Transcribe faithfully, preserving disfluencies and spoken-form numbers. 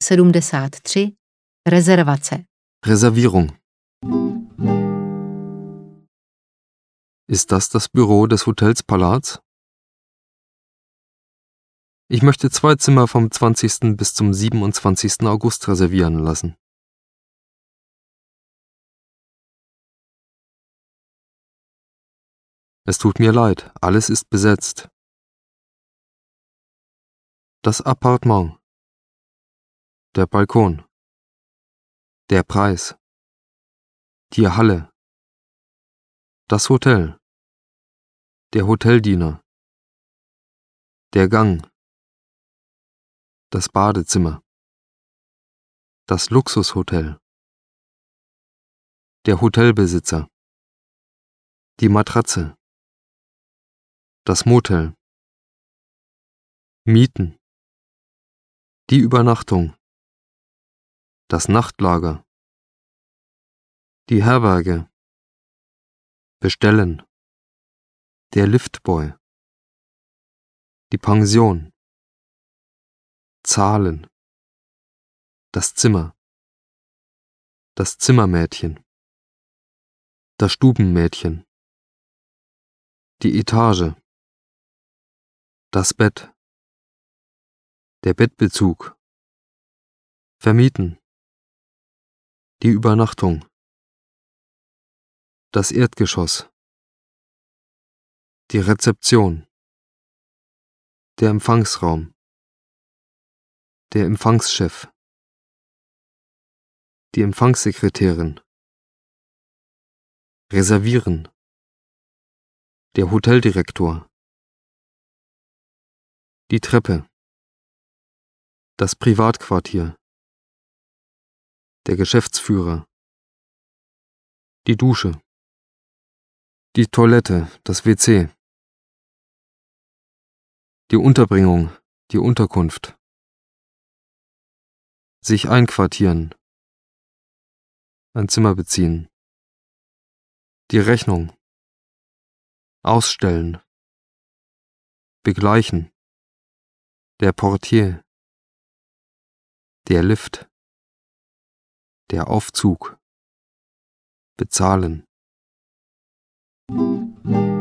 sedmdesát tři. Rezervace. Reservierung. Ist das das Büro des Hotels Palaz? Ich möchte zwei Zimmer vom zwanzigsten bis zum siebenundzwanzigsten August reservieren lassen. Es tut mir leid, alles ist besetzt. Das Appartement. Der Balkon. Der Preis. Die Halle. Das Hotel. Der Hoteldiener. Der Gang. Das Badezimmer. Das Luxushotel. Der Hotelbesitzer. Die Matratze. Das Motel. Mieten. Die Übernachtung. Das Nachtlager. Die Herberge. Bestellen. Der Liftboy. Die Pension. Zahlen. Das Zimmer. Das Zimmermädchen. Das Stubenmädchen. Die Etage. Das Bett. Der Bettbezug. Vermieten. Die Übernachtung. Das Erdgeschoss. Die Rezeption. Der Empfangsraum. Der Empfangschef. Die Empfangssekretärin. Reservieren. Der Hoteldirektor. Die Treppe. Das Privatquartier. Der Geschäftsführer. Die Dusche. Die Toilette, das W C. Die Unterbringung, die Unterkunft. Sich einquartieren. Ein Zimmer beziehen. Die Rechnung. Ausstellen. Begleichen. Der Portier. Der Lift. Der Aufzug. Bezahlen.